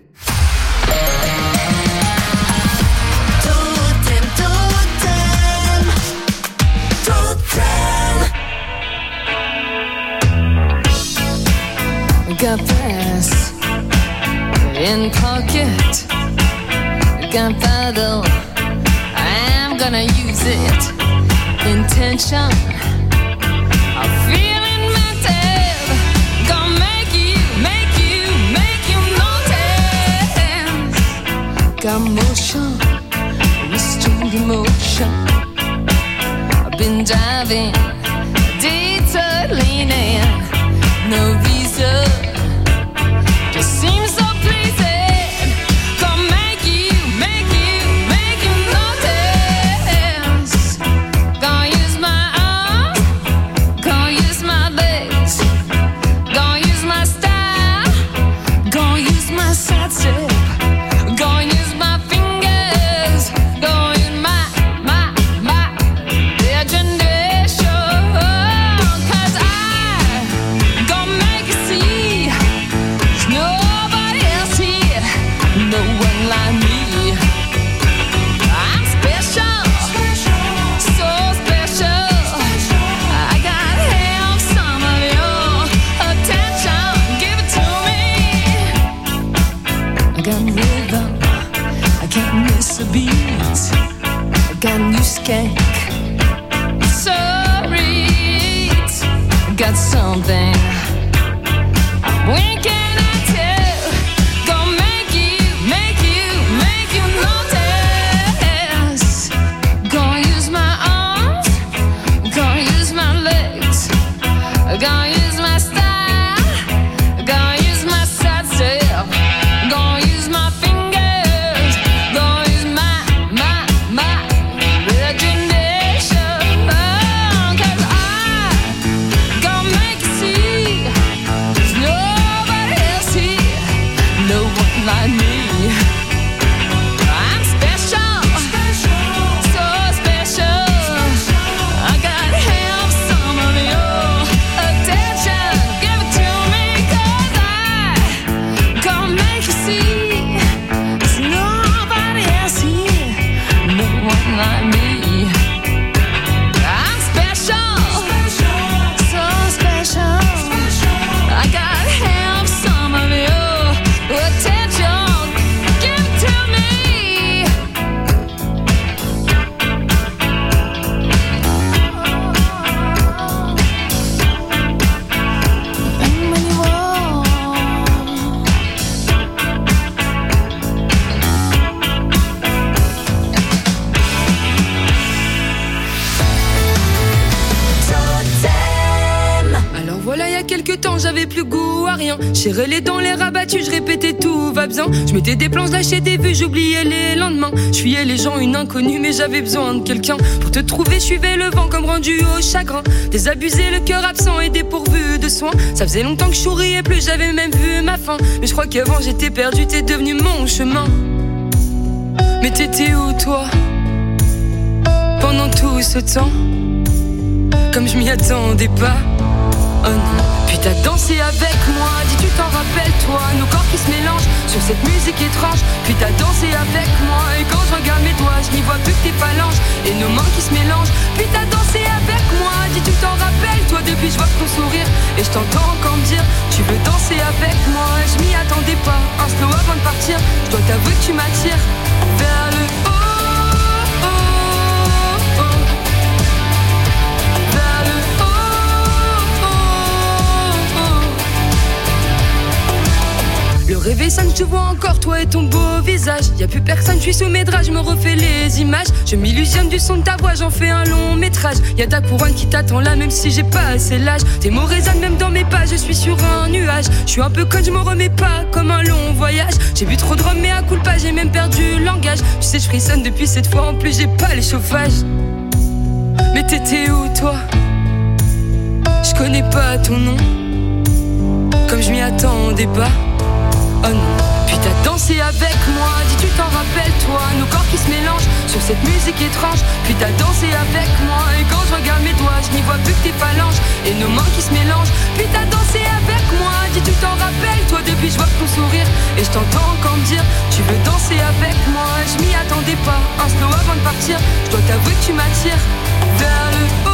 Got brass in pocket, gunpowder, I'm gonna use it. Intention of feeling mental, gonna make you, make you, make you notice. Got motion, restrained emotion. I've been diving, detour leaning, no visa. Just seems so pleasing. Gonna make you, make you, make you notice. Gonna use my arms, gonna use my legs, gonna use my style, gonna use my side step, gonna use my fingers, gonna use my, my, my imagination. Cause I gonna make you see. Nobody else here, no one like me. I'm special, so special. I gotta have some of your attention. Give it to me. I got rhythm, I can't miss a beat. I got new skank, sorry, I got something. When can I tell? Gonna make you, make you, make you notice. Gonna use my arms, gonna use my legs, gonna use my style, gonna use my side step, gonna use my fingers, gonna use my, my, my imagination. Cause I gonna make you see. a quelques temps, j'avais plus goût à rien. J'ai relé dans les rabattus, je répétais tout va bien. Je mettais des plans, lâchais des vues, j'oubliais les lendemains. Je fuyais les gens, une inconnue, mais j'avais besoin de quelqu'un. Pour te trouver, je suivais le vent comme rendu au chagrin. Désabusé, le cœur absent et dépourvu de soins. Ça faisait longtemps que je souriais plus, j'avais même vu ma fin. Mais je crois qu'avant j'étais perdu, t'es devenu mon chemin. Mais t'étais où toi pendant tout ce temps? Comme je m'y attendais pas. Oh non. Puis t'as dansé avec moi, dis tu t'en rappelles toi. Nos corps qui se mélangent sur cette musique étrange. Puis t'as dansé avec moi. Et quand je regarde mes doigts, je n'y vois plus que tes phalanges et nos mains qui se mélangent. Puis t'as dansé avec moi, dis tu t'en rappelles toi. Depuis je vois ton sourire et je t'entends encore me dire tu veux danser avec moi. Je m'y attendais pas, un slow avant de partir. Je dois t'avouer que tu m'attires vers le haut. Le réveil sonne, je te vois encore, toi et ton beau visage. Y'a plus personne, je suis sous mes draps, je me refais les images. Je m'illusionne du son de ta voix, j'en fais un long métrage. Y'a ta couronne qui t'attend là, même si j'ai pas assez l'âge. Tes mots résonnent même dans mes pas, je suis sur un nuage. Je suis un peu con, je me remets pas comme un long voyage. J'ai bu trop de rhum, mais à coup de pas, j'ai même perdu le langage. Tu sais, je frissonne depuis cette fois, en plus j'ai pas les chauffages. Mais t'étais où toi? Je connais pas ton nom, comme je m'y attendais pas. Oh non. Puis t'as dansé avec moi, dis tu t'en rappelles toi. Nos corps qui se mélangent sur cette musique étrange. Puis t'as dansé avec moi. Et quand je regarde mes doigts, je n'y vois plus que tes phalanges et nos mains qui se mélangent. Puis t'as dansé avec moi, dis tu t'en rappelles toi. Depuis je vois ton sourire et je t'entends encore me dire tu veux danser avec moi. Je m'y attendais pas, un slow avant de partir. Je dois t'avouer que tu m'attires vers le haut.